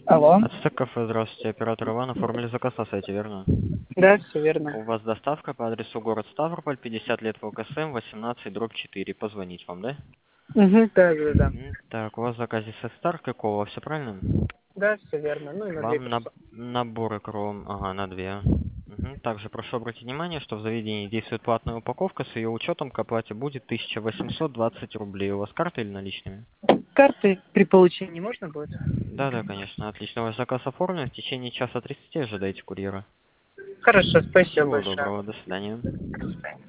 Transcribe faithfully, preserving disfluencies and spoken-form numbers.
Алло. Ацтек кафе, здравствуйте, оператор Иван, оформили заказ на сайте, верно? Да, все верно. У вас доставка по адресу город Ставрополь, пятьдесят лет ВКСМ, восемнадцать, дробь четыре. Позвонить вам, да? Угу, да, да, да. М, Так, у вас в заказе со Стар какого, все правильно? Да, все верно. Ну и на две Вам на... персоны. наборы кром, ага, на две. Мгм. Также прошу обратить внимание, что в заведении действует платная упаковка, с ее учетом к оплате будет тысяча восемьсот двадцать рублей. У вас карта или наличными? Карты при получении можно будет? Да, да, конечно, отлично. Ваш заказ оформлен, в течение часа тридцати ожидайте курьера. Хорошо, спасибо Всего большое. доброго, до свидания. До свидания.